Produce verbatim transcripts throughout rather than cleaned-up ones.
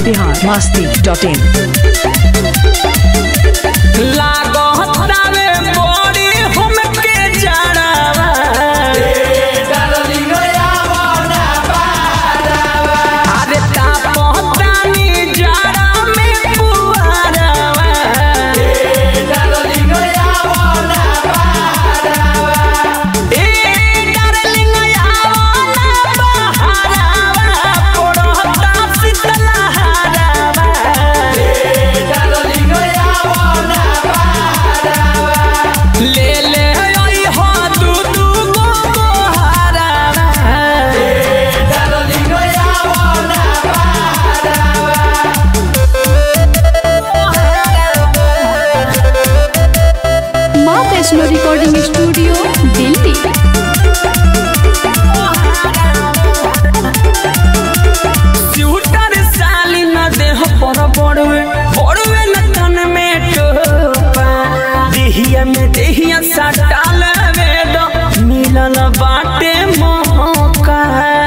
बिहार मस्ती dot in. Recording studio Delhi. स्यूटर साली न देह पर बड़वे बड़वे न तन में टोपा देहिया में देहिया सटाल वेद मिलल बाटे मौका।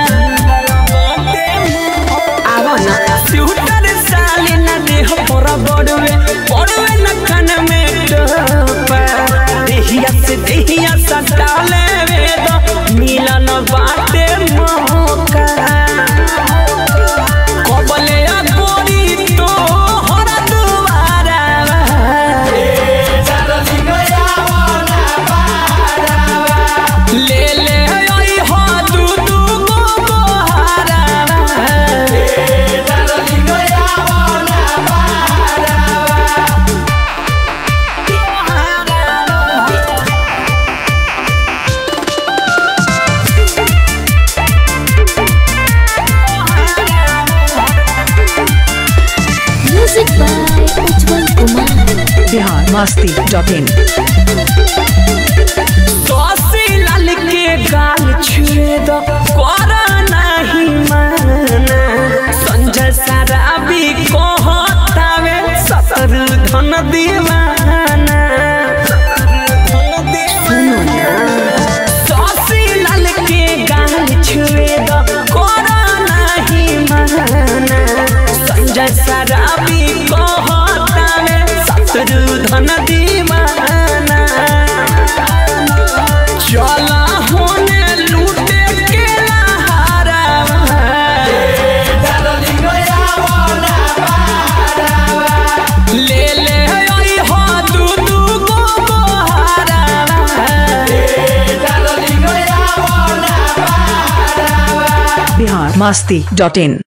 आवा ना स्यूटर साली न देह पर बड़वे बड़वे न तन में टोपा देहिया से देहिया सटाले वेद मिलन बाटे मौका। कबले गोरी तो हर दुआरा ले ले आई हो दू दू गो गोहारा बिहार मस्ती डॉट इन। सोसी लाल के गाल छुए दो कोरा नहीं माना संजय शराबी को होतावे सतर धन दीवाना। सोसी लाल के गाल छुए दो कोरा नहीं माना संजय शराबी को होतावे धन दीवाना। चला होने लूटे के लहारा ले ले आई हो दू दू गो गोहारा बिहार मस्ती डॉट इन।